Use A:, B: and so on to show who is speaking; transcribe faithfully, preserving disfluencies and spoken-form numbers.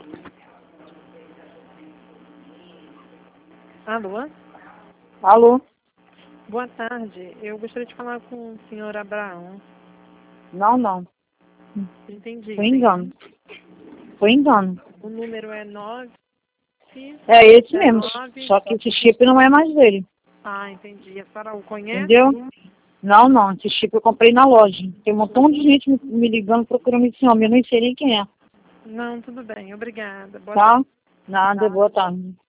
A: Alô?
B: Alô?
A: Boa tarde. Eu gostaria de falar com o senhor Abraão.
B: Não, não.
A: Entendi.
B: Foi engano. Foi engano.
A: O número é nove...
B: É esse mesmo, só que esse chip não é mais dele.
A: Ah, entendi. A senhora o conhece?
B: Entendeu? Não, não. Esse chip eu comprei na loja. Tem um montão de gente me, me ligando procurando esse homem. Eu nem sei nem quem é.
A: Não, tudo bem. Obrigada. Boa
B: Tá?
A: tarde.
B: Nada, boa tarde.